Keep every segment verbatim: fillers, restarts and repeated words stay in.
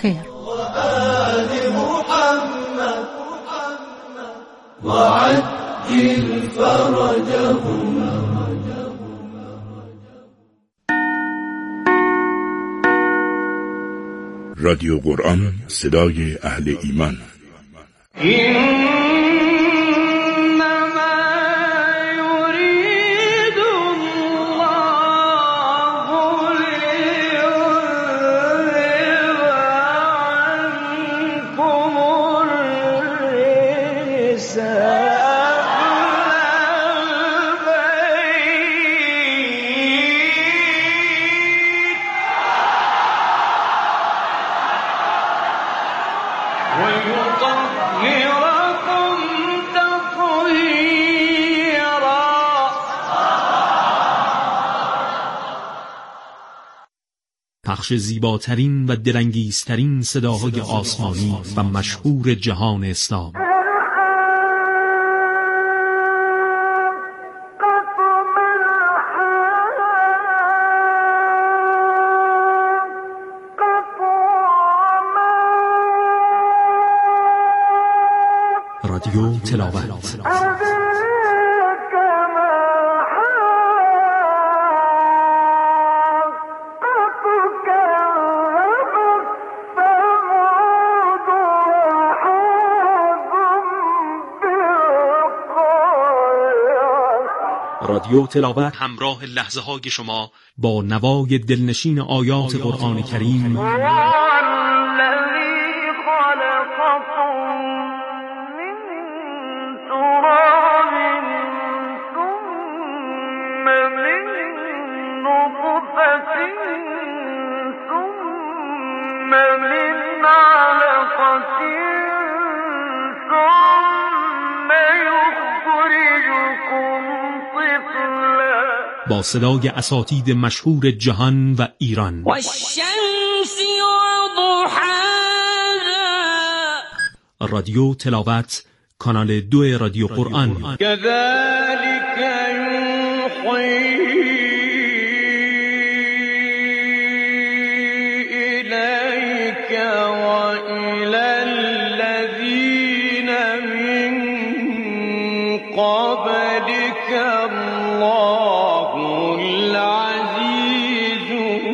خیر. رادیو قرآن، صدای اهل ایمان. پخش زیباترین و دلانگیزترین صداهای آسمانی و مشهور جهان اسلام. رادیو تلاوت. رادیو تلاوت همراه لحظه های شما با نوای دلنشین آیات قرآن کریم. با صدای اساتید مشهور جهان و ایران. رادیو تلاوت، کانال دو رادیو قرآن. كذلك يوحي إليك وإلى الذين من قبلك الله العزيز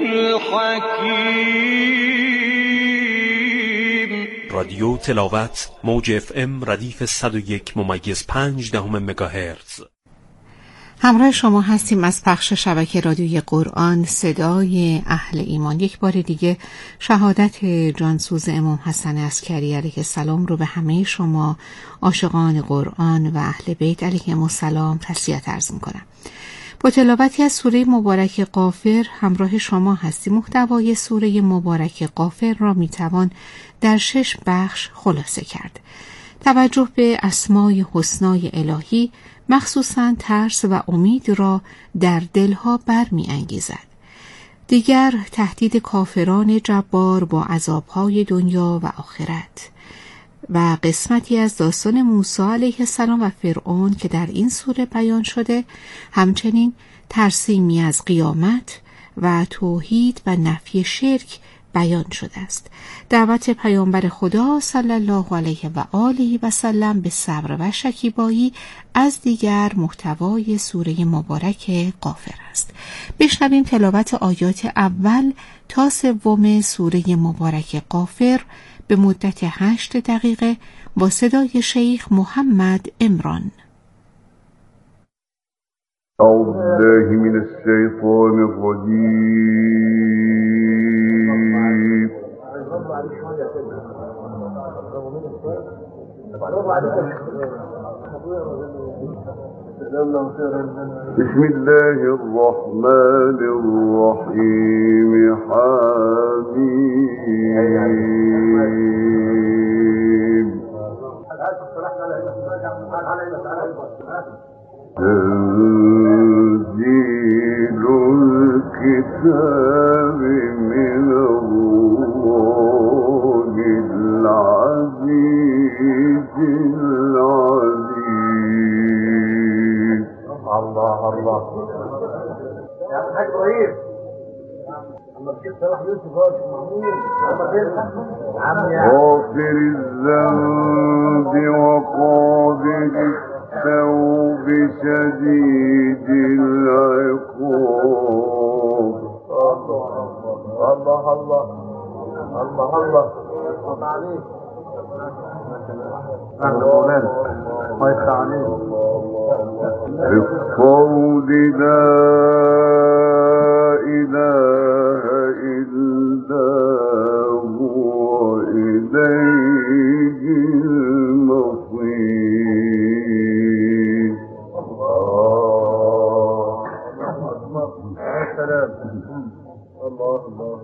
الحكيم. رادیو تلاوت، موج اف ام ردیف صد و یک ممیز پنج دهم مگاهرتز. همراه شما هستیم از پخش شبکه رادیوی قرآن، صدای اهل ایمان. یک بار دیگه شهادت جانسوز امام حسن عسکری علیه السلام رو به همه شما عاشقان قرآن و اهل بیت علیهم السلام تسلیت عرض می‌کنم. با تلاوتی از سوره مبارک غافر همراه شما هستیم. محتوای سوره مبارک غافر را میتوان در شش بخش خلاصه کرد. توجه به اسمای حسنای الهی، مخصوصاً ترس و امید را در دلها برمی انگیزد. دیگر تهدید کافران جبار با عذابهای دنیا و آخرت و قسمتی از داستان موسی علیه السلام و فرعون که در این سوره بیان شده، همچنین ترسیمی از قیامت و توحید و نفی شرک بیان شده است. دعوت پیامبر خدا صلی الله علیه و آله و سلم به صبر و شکیبایی از دیگر محتوای سوره مبارک غافر است. بشنویم تلاوت آیات اول تا سوم سوره مبارک غافر به مدت هشت دقیقه با صدای شیخ محمد عمران. اعوذ بالله من الشیطان الرجیم. بسم الله الرحمن الرحیم. حمیم. تنزيل الكتاب من الله العزيز العليم. الله الله يا حاج ابراهيم، اما الشيخ صلاح يوسف هو محمود اما غافر الذنب وقابل التوب شديد العقاب. الله الله الله الله عليك. أهلا مولانا الله يفتح عليك. بالقول لا إله إلا هو إليه المصير. الله الله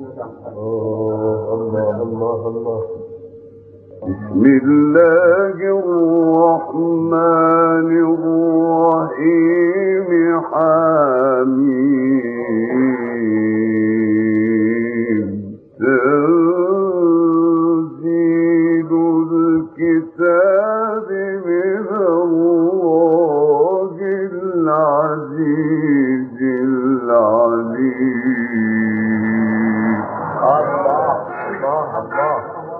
الله الله الله. بسم الله الرحمن الرحيم. حميم. تنزيل الكتاب من الله العزيز العليم. الله الله الله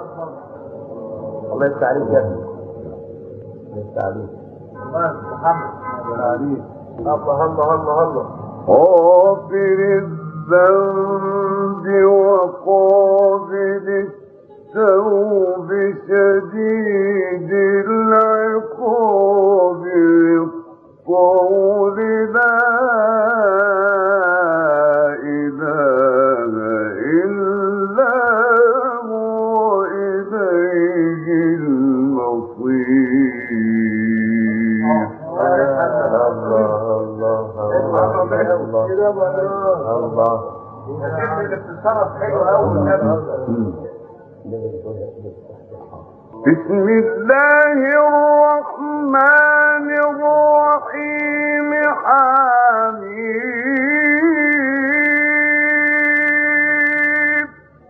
الله يفتح عليك يا ابني. الله يفتح عليك. الله محمد يفتح عليك. الله الله الله الله. غافر الذنب وقابل التوب شديد العقاب. بالقول لا إله إلا هو إليه المصير. الله بسم الله الرحمن الرحيم. حميم.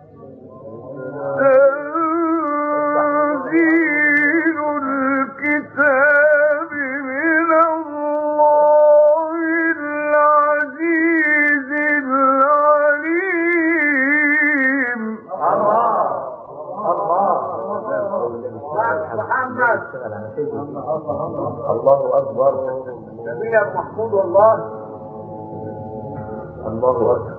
تنزيل الكتاب من الله العزيز العليم. الله الله محمد. الله أكبر. جميل يا محمود والله. الله أكبر.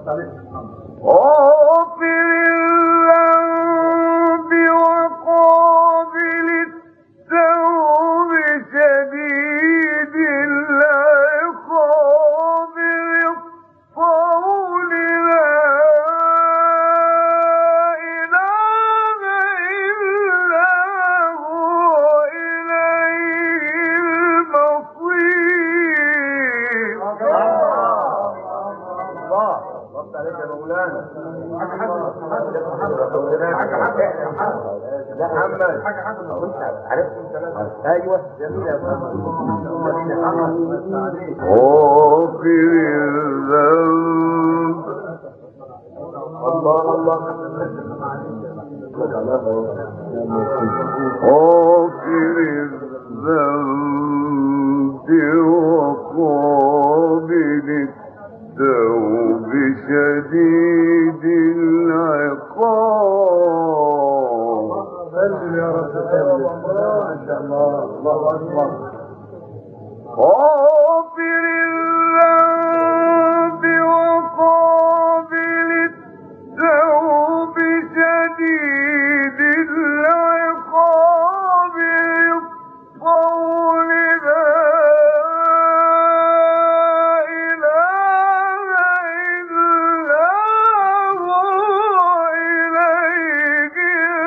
غافر الذنب وقابل التوب شديد العقاب. بالقول لا إله إلا هو إليه المصير. الله رد عليك يا مولانا. حاجة حسن حاجة محمد حاجة حسن عرفت الكلام. ايوه جميل يا محمد. غافر الذنب. الله الله غافر الذنب وقابل التوب شديد العقاب. سلم يا رب سلم. ما شاء الله. الله اكبر. غافر الذنب وقابل التوب شديد العقاب. بالقول لا إله إلا هو إليه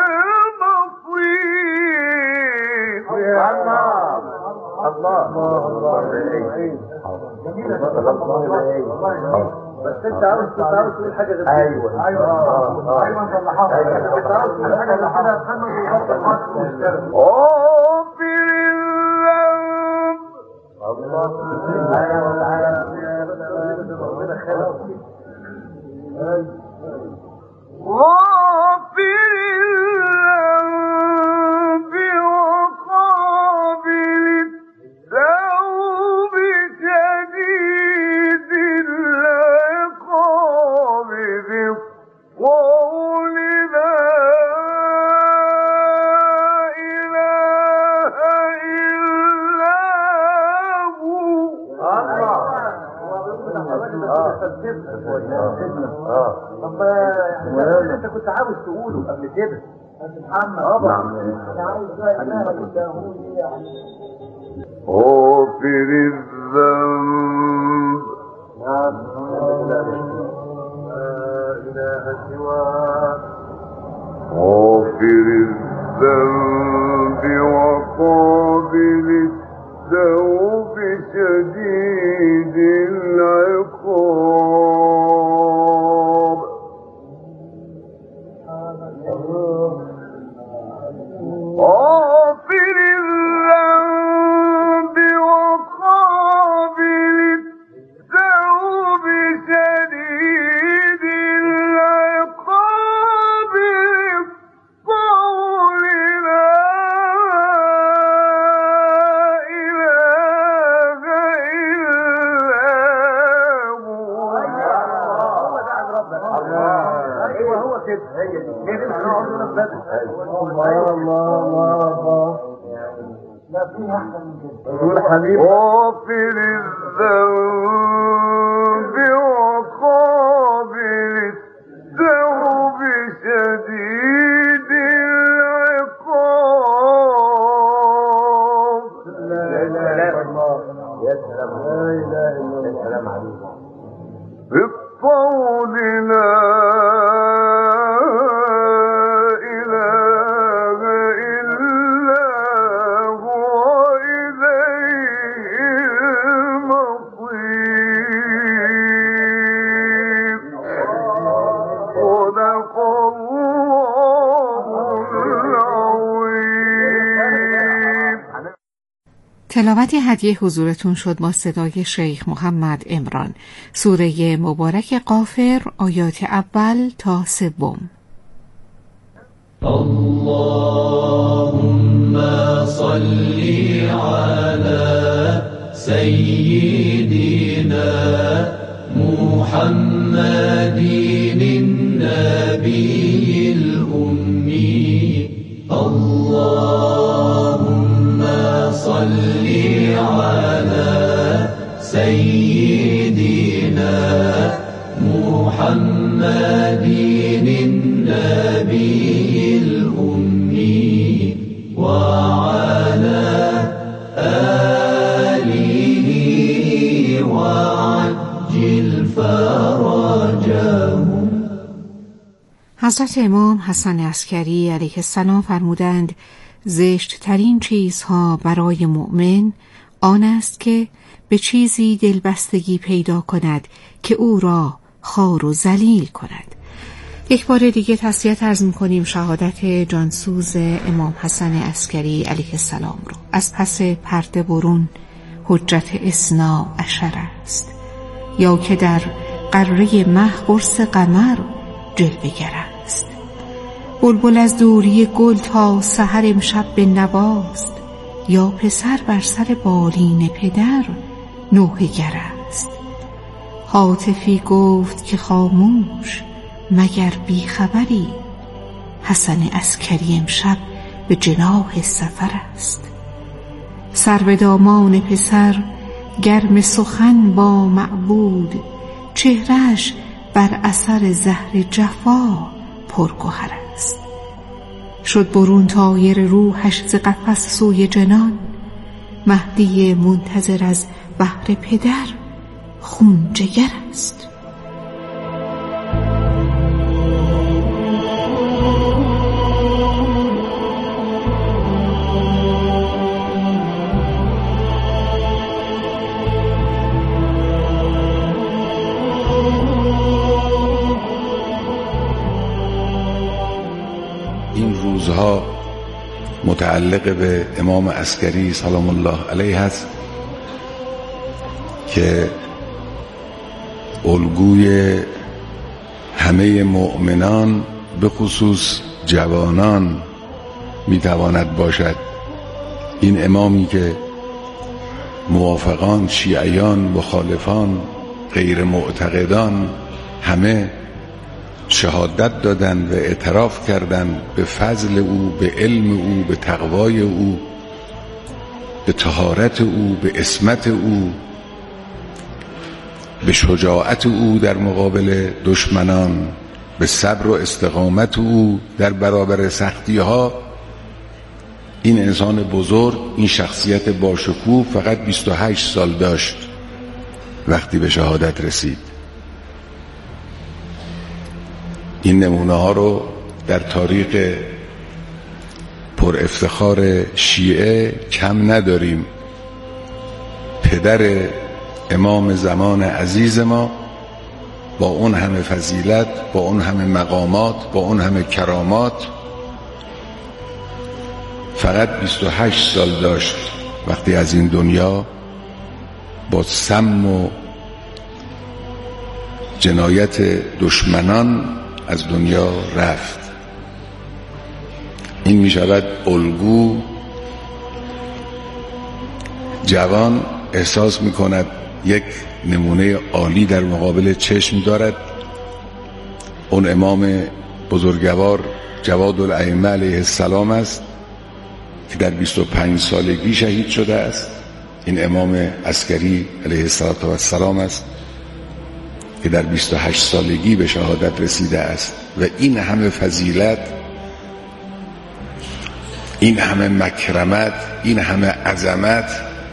المصير. الله الله الله بس انت عاوز تعرف تقول حاجه غير ايوه ايوه ايوه صلحها. انت عاوز تقول حاجه غير كده محمد ويغطي المشكله. غافر الذنب. الله سبحانه وتعالى. غافر الذنب وقابل التوب شديد العقاب. بالقول لا عاوز تقوله قبل كده بس محمد طبعا انا عايز بقى اله الا هو يعني غافر الذنب لا اله سواك غافر الذنب وقابل التوب شديد العقاب غافر الذنب وقابل التوب شديد العقاب قول لا إله إلا هو. هو ده عند ربك ايوه هو كده هي دي كده هنقعد نبدا الله الله الله لا في احسن من كده قول حبيبي غافر الذنب وقابل التوب شديد العقاب لا اله الا الله يا سلام لا اله الا الله يا سلام عليك بالقول لا إله إلا هو إليه المصير صدق الله العظيم. تلاوت هدیه حضورتون شد با صدای شیخ محمد عمران. سوره مبارک غافر آیات اول تا سوم. اللهم صل على سيدنا محمد النبي الأمي اللهم صل على سيدنا محمد النبي الأمي وعلى آله وعجل فرجهم. حضرت امام حسن عسکری علیه السلام فرمودند زشت ترین چیزها برای مؤمن آن است که به چیزی دلبستگی پیدا کند که او را خوار و ذلیل کند. یک بار دیگه تسلیت عرض می‌کنیم شهادت جانسوز امام حسن عسکری علیه السلام رو. از پس پرده برون حجت اثنا عشر است، یا که در قره مه قرص قمر جلوه‌گر است. بلبل از دوری گل تا سحر امشب به نواست، یا پسر بر سر بالین پدر نوحه گر است. هاتفی گفت که خاموش مگر بی خبری، حسن عسکری امشب به جناح سفر است. سر به دامان پسر گرم سخن با معبود، چهرهش بر اثر زهر جفا پرگوهر است. شد برون طایر روحش ز قفس سوی جنان، مهدی منتظر از بحر پدر خون جگر است. این روزها متعلق به امام عسکری سلام الله علیه است که الگوی همه مؤمنان به خصوص جوانان میتواند باشد. این امامی که موافقان، شیعیان، مخالفان، غیر معتقدان همه شهادت دادند و اعتراف کردند به فضل او، به علم او، به تقوای او، به طهارت او، به عصمت او، به شجاعت او در مقابل دشمنان به صبر و استقامت او در برابر سختی ها، این انسان بزرگ، این شخصیت باشکوه فقط بیست و هشت سال داشت وقتی به شهادت رسید. این نمونه ها رو در تاریخ پر افتخار شیعه کم نداریم. پدر امام زمان عزیز ما با اون همه فضیلت، با اون همه مقامات، با اون همه کرامات، فقط بیست و هشت سال داشت وقتی از این دنیا با سم و جنایت دشمنان از دنیا رفت. این می شود الگو. جوان احساس می کند یک نمونه عالی در مقابل چشم دارد. اون امام بزرگوار جواد الائمه علیه السلام است که در بیست و پنج سالگی شهید شده است. این امام عسکری علیه السلام است که در بیست و هشت سالگی به شهادت رسیده است. و این همه فضیلت، این همه مکرمت، این همه عظمت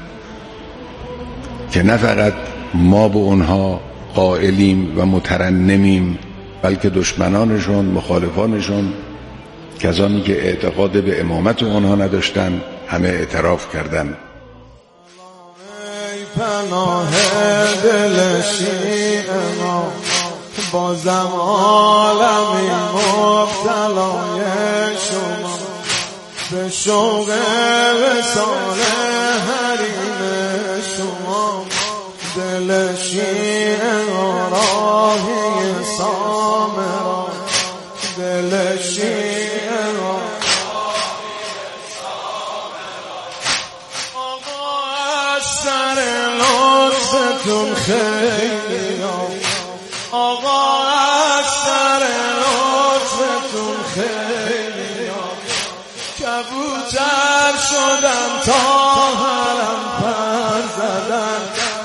که نه فقط ما به اونها قائلیم و مترنمیم، بلکه دشمنانشون، مخالفانشون، کسانی که اعتقاد به امامت اونها نداشتن، همه اعتراف کردن. پناه دل شیعه ما بازم عالمی مبتلای شما، به شوق وصال حریم شما، دل شیعه راهی سامرا، دل شیعه راهی سامرا. آقا از سر لطفتون خیلی، آقا از سر لطفتون خیلی، کبوتر شدم تا حرم پر زدن،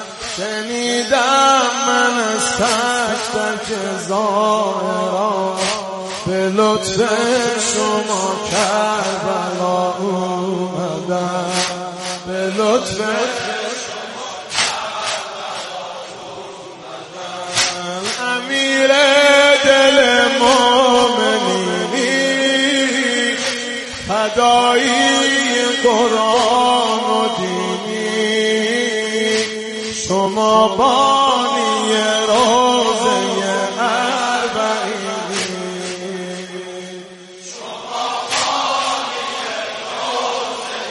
شنیدم من از تک تک ظاهرا، به لطف شما کربلا اومدن، به لطف شما کربلا اومدن. امیر دل مومنینی، فدایی قرآن و دینی، شما بانی روزه اربعینی، شما بانی روزه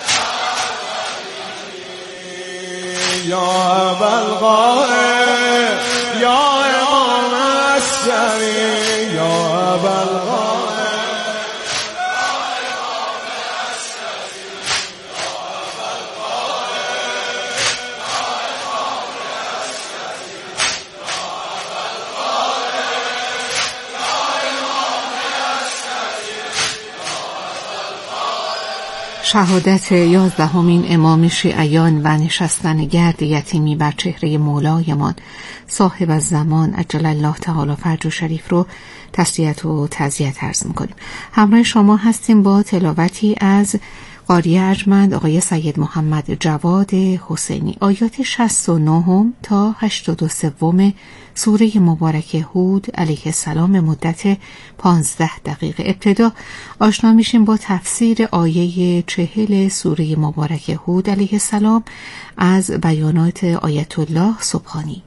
اربعینی. یا ابوالقاسم، یا امام عسکری، یا ابوالقاسم، شهادت یازدهمین امام شیعیان و نشستن گرد یتیمی بر چهره مولایمان صاحب الزمان عجل الله تعالی فرج و شریف رو تسلیت و تعزیت عرض می‌کنیم. همراه شما هستیم با تلاوتی از قاری ارجمند آقای سید محمد جواد حسینی. آیات شصت و نه تا هشتاد و سه سوره مبارک هود علیه السلام مدت پانزده دقیقه. ابتدا آشنا میشیم با تفسیر آیه چهل سوره مبارک هود علیه السلام از بیانات آیت الله سبحانی.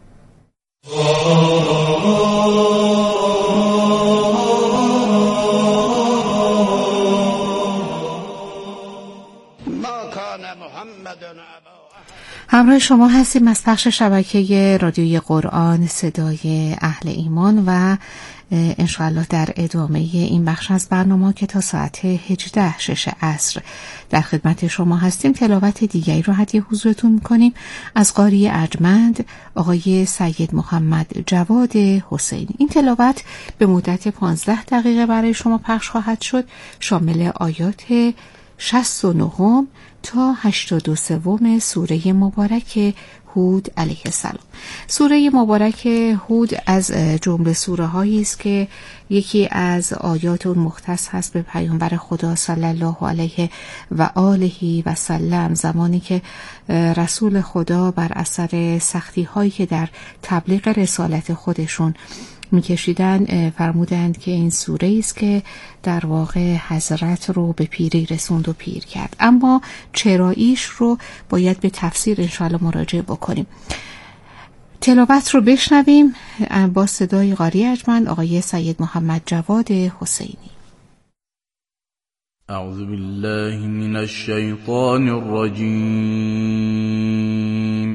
همراه شما هستیم از پخش شبکه رادیوی قرآن صدای اهل ایمان و انشاءالله در ادامه این بخش از برنامه که تا ساعت هجده شش عصر در خدمت شما هستیم تلاوت دیگری رو هدیه حضورتون میکنیم از قاری ارجمند آقای سید محمد جواد حسینی. این تلاوت به مدت پانزده دقیقه برای شما پخش خواهد شد، شامل آیات شصت و نه تا هشتاد و سه سوره مبارک هود علیه السلام. سوره مبارک هود از جمله سوره هایی است که یکی از آیات اون مختص هست به پیامبر خدا صلی الله علیه و آله و سلم، زمانی که رسول خدا بر اثر سختی هایی که در تبلیغ رسالت خودشون میکشیدن فرمودند که این سوره است که در واقع حضرت رو به پیری رسوند و پیر کرد. اما چراییش رو باید به تفسیر انشاءالله مراجعه بکنیم. تلاوت رو بشنویم با صدای قاری ارجمند آقای سید محمد جواد حسینی. اعوذ بالله من الشیطان الرجیم.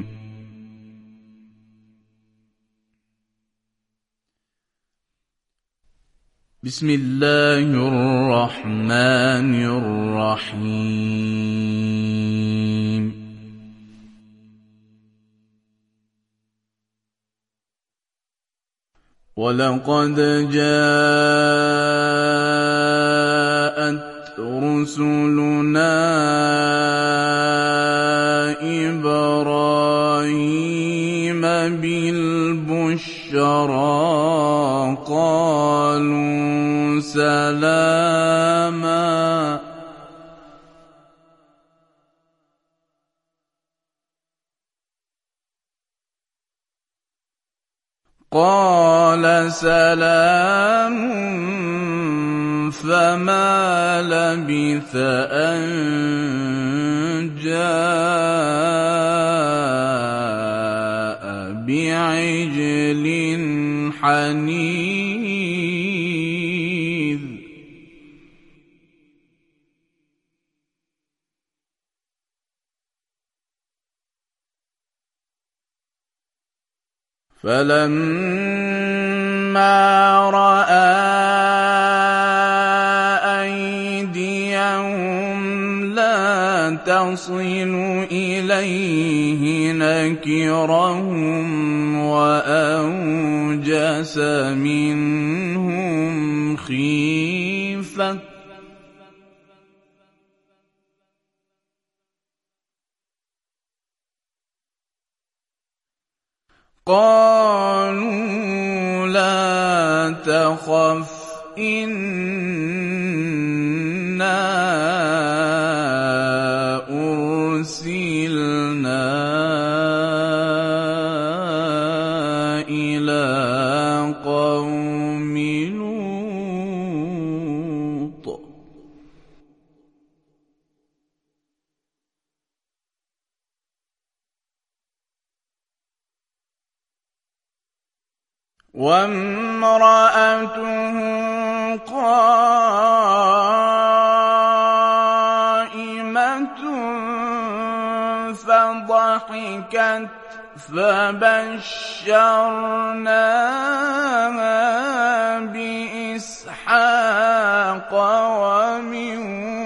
بسم الله الرحمن الرحیم. ولقد جاءت رسلنا إبراهيم بالبشرى قالوا سلاما قال سلام فما لبث أن جاء بعجل حنيذ. فلما رأى أيديهم لا تصل إليه نكرهم وأوجس منهم خيفة قالوا لا تخف إنا أرسلنا إلى قوم لوط. وامرأته قائمة فضحكت فبشرناها بإسحاق ومن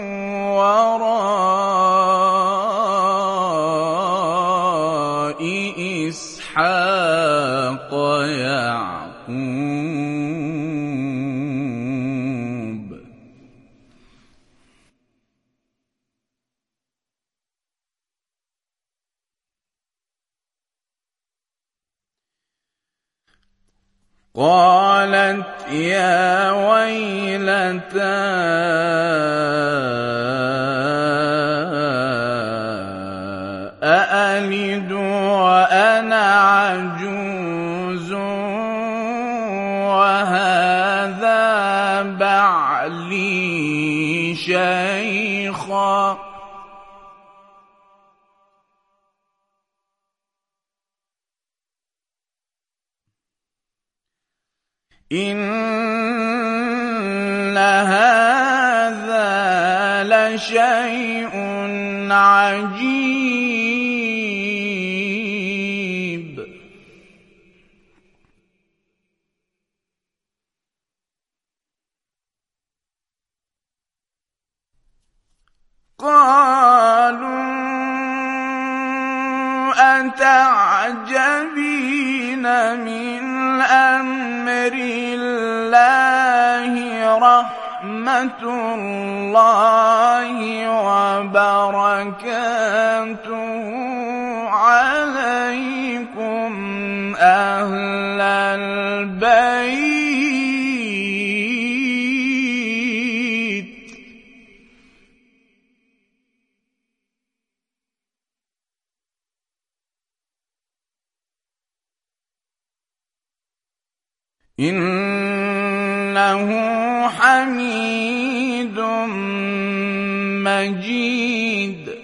وراء إسحاق يعقوب. قالت يا ويلتى أألد وأنا عجوز وهذا بعلي شيخا. إن هذا لشيء عجيب. قالوا أتعجبين من أمر الله رحمة الله وبركاته عليكم إنه حميد مجيد.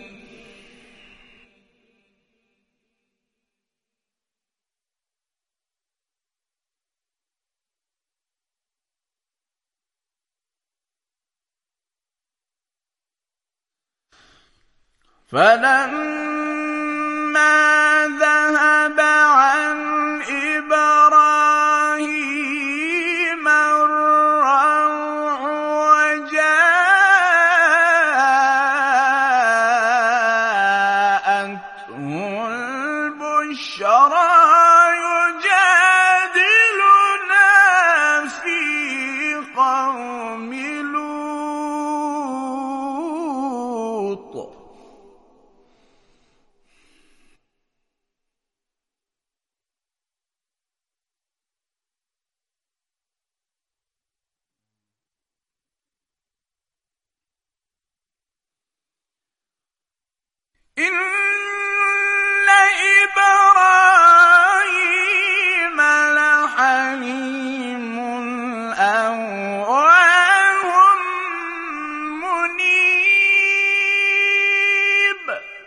فلما ذهب عن إبراهيم الروع وجاءته البشرى يجادلنا في قوم لوط. إن إبراهيم لحليم أواه منيب.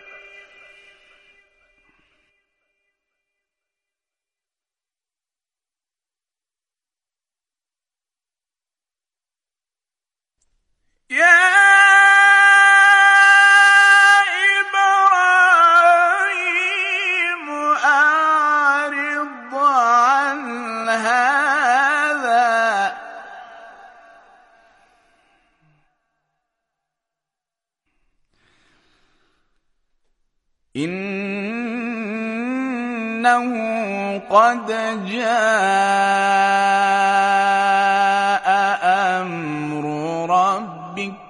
يا إنه قد جاء أمر ربك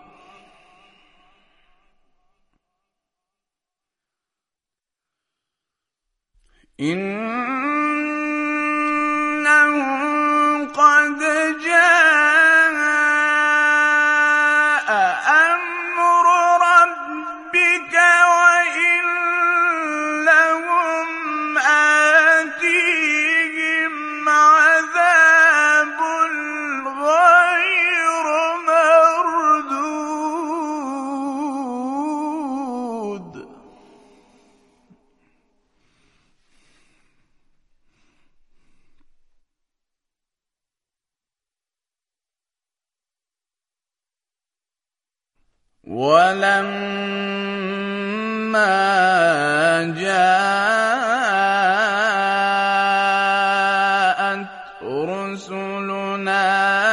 إنه قد جاء أمر ربك وإن لهم آتيهم عذاب غير مردود. ولما جاءت رسلنا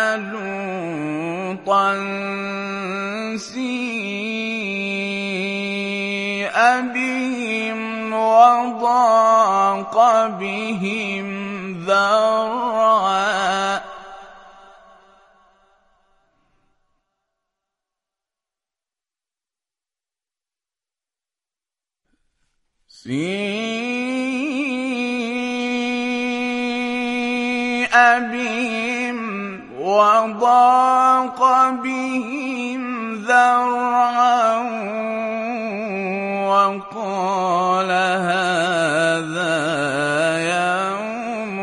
لوطا سيء بهم وضاق بهم ذرعا سيء بهم وضاق بهم ذرعا وقال هذا يوم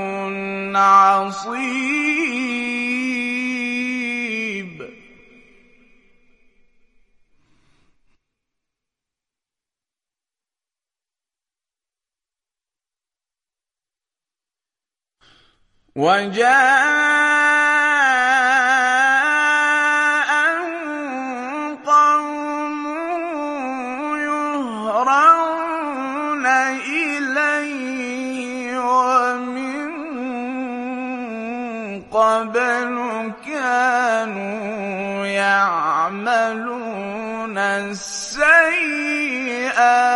عصيب. وجاءه قومه يهرعون إليه ومن قبل كانوا يعملون السيئات